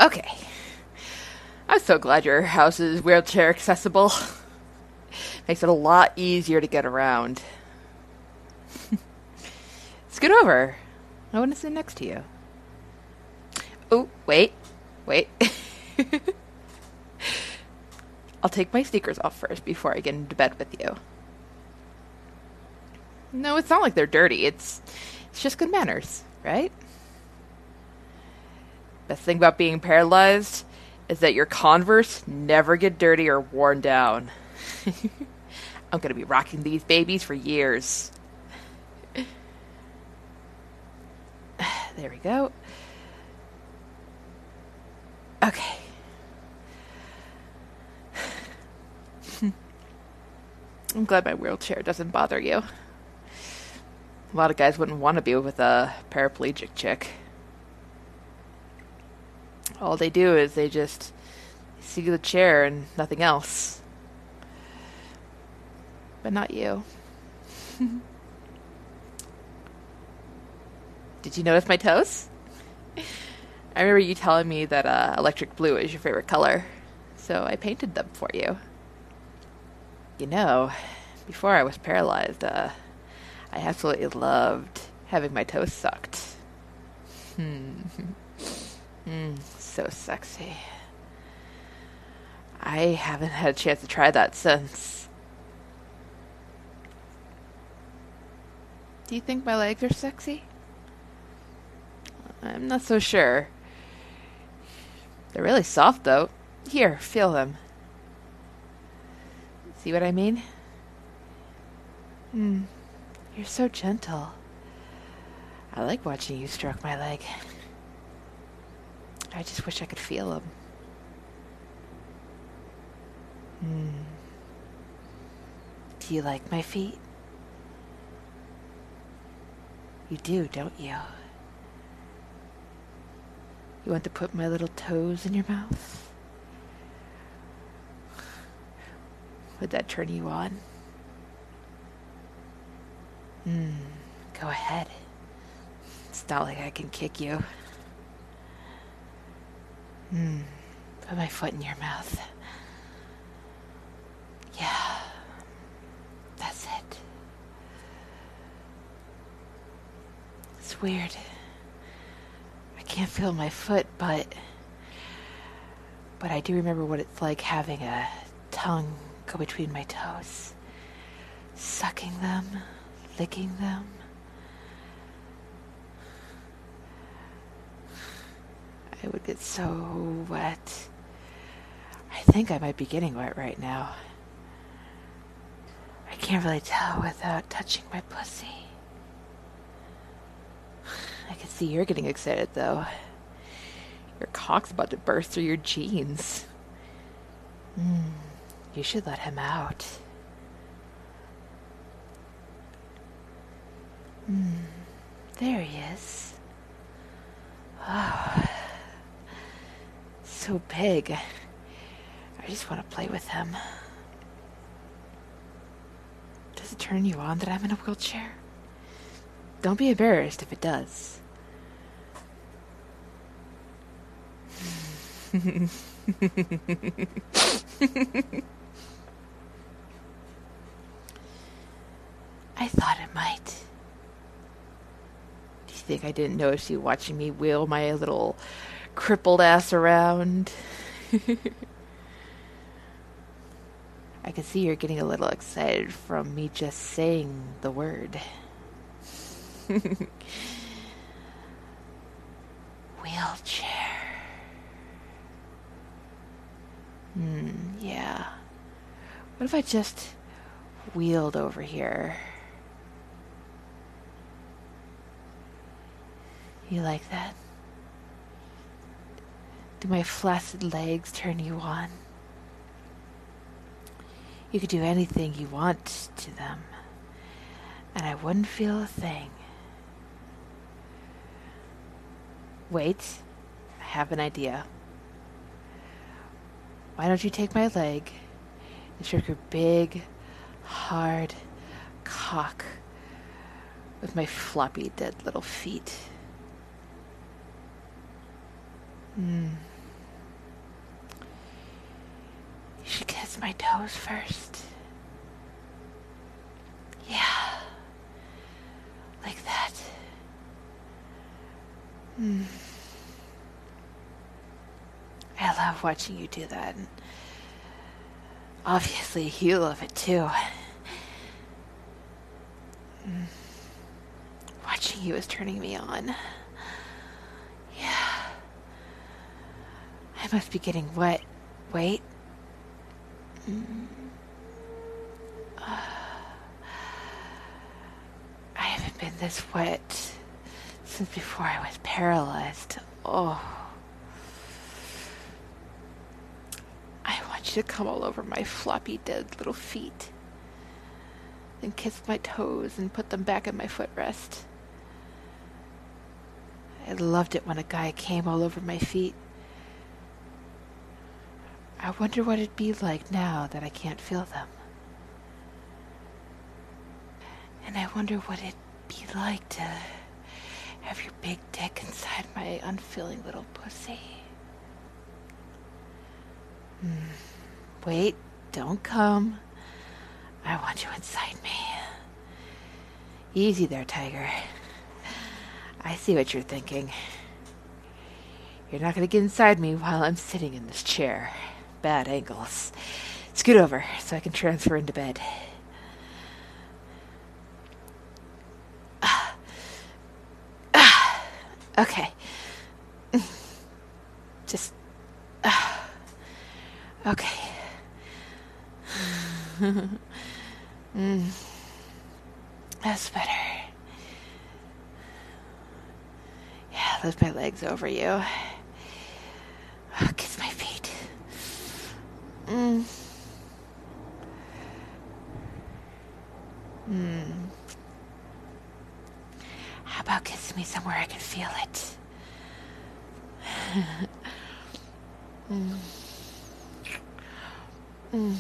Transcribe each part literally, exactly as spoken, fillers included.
Okay. I'm so glad your house is wheelchair accessible. Makes it a lot easier to get around. Scoot over. I want to sit next to you. Oh, wait. Wait. I'll take my sneakers off first before I get into bed with you. No, it's not like they're dirty. It's it's just good manners, right? Best thing about being paralyzed is that your Converse never get dirty or worn down. I'm going to be rocking these babies for years. There we go. Okay. I'm glad my wheelchair doesn't bother you. A lot of guys wouldn't want to be with a paraplegic chick. All they do is they just see the chair and nothing else. But not you. Did you notice my toes? I remember you telling me that uh, electric blue is your favorite color, so I painted them for you. You know, before I was paralyzed, uh, I absolutely loved having my toes sucked. Hmm. Mm, so sexy. I haven't had a chance to try that since. Do you think my legs are sexy? I'm not so sure. They're really soft, though. Here, feel them. See what I mean? Hmm. You're so gentle. I like watching you stroke my leg. I just wish I could feel them. Hmm. Do you like my feet? You do, don't you? You want to put my little toes in your mouth? Would that turn you on? Hmm. Go ahead. It's not like I can kick you. Hmm. Put my foot in your mouth. Yeah. That's it. It's weird. I can't feel my foot, but... But I do remember what it's like having a tongue go between my toes. Sucking them. Licking them. I would get so wet. I think I might be getting wet right now. I can't really tell without touching my pussy. I can see you're getting excited, though. Your cock's about to burst through your jeans. Hmm, you should let him out. Hmm, there he is. Oh, so big. I just want to play with him. Does it turn you on that I'm in a wheelchair? Don't be embarrassed if it does. I thought it might. Do you think I didn't notice you watching me wheel my little crippled ass around? I can see you're getting a little excited from me just saying the word. Wheelchair. Hmm, yeah. What if I just wheeled over here? You like that? Do my flaccid legs turn you on? You could do anything you want to them, and I wouldn't feel a thing. Wait, I have an idea. Why don't you take my leg and stroke your big, hard cock with my floppy, dead little feet? Hmm. kiss my toes first? Yeah. Like that. Hmm. I love watching you do that. And obviously, you love it too. Mm. Watching you is turning me on. Yeah. I must be getting wet. Wait. Mm. Uh, I haven't been this wet since before I was paralyzed. Oh. I want you to come all over my floppy, dead little feet. Then kiss my toes and put them back in my footrest. I loved it when a guy came all over my feet. I wonder what it'd be like now that I can't feel them. And I wonder what it'd be like to have your big dick inside my unfeeling little pussy. Hmm. Wait, don't come. I want you inside me. Easy there, tiger. I see what you're thinking. You're not going to get inside me while I'm sitting in this chair. Bad angles. Scoot over so I can transfer into bed. Ah. Ah. Okay. Just... Ah. Okay. mm. That's better. Yeah, lift my legs over you. Oh, kiss my feet. Mm. Mm. How about kissing me somewhere I can feel it? mm. Mm.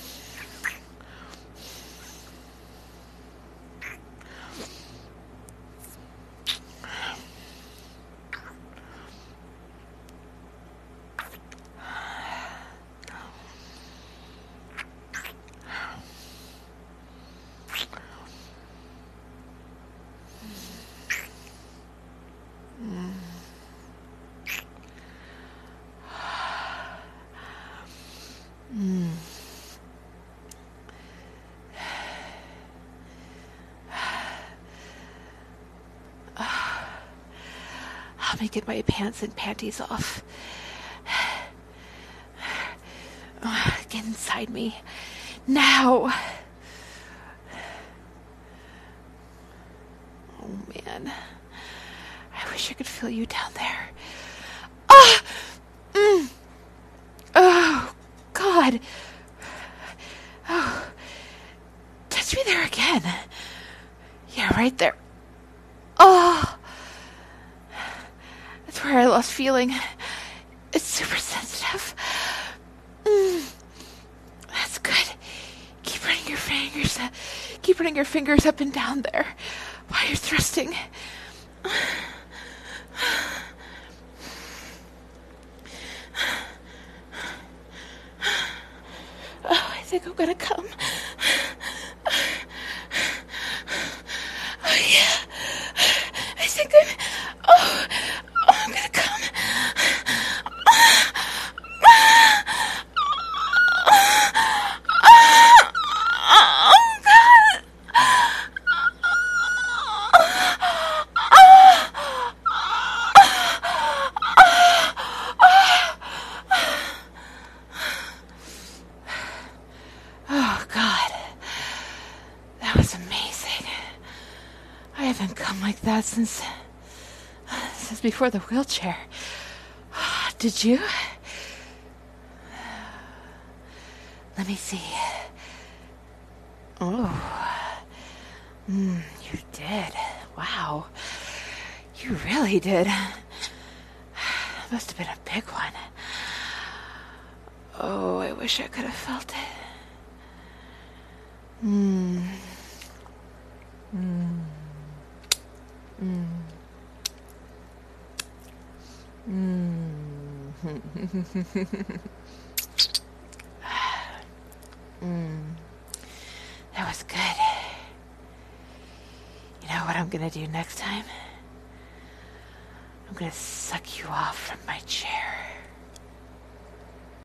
Mm. Let me get my pants and panties off. Get inside me. Now! Oh, man. I wish I could feel you down there. Ah! Mm. Oh, God. Oh. Touch me there again. Yeah, right there. Oh. That's where I lost feeling. It's super sensitive. Mm. That's good. Keep running your fingers. Uh, keep running your fingers up and down there while you're thrusting. Oh, I think I'm gonna come. Oh yeah. I think I'm. Oh, oh I'm gonna come. Oh, God. That was amazing. I haven't come like that since... since before the wheelchair. Did you? Let me see. Oh. Mm, you did. Wow. You really did. Must have been a big one. Oh, I wish I could have felt it. Hmm. Hmm. Hmm. Hmm. what I'm gonna do next time? I'm gonna suck you off from my chair.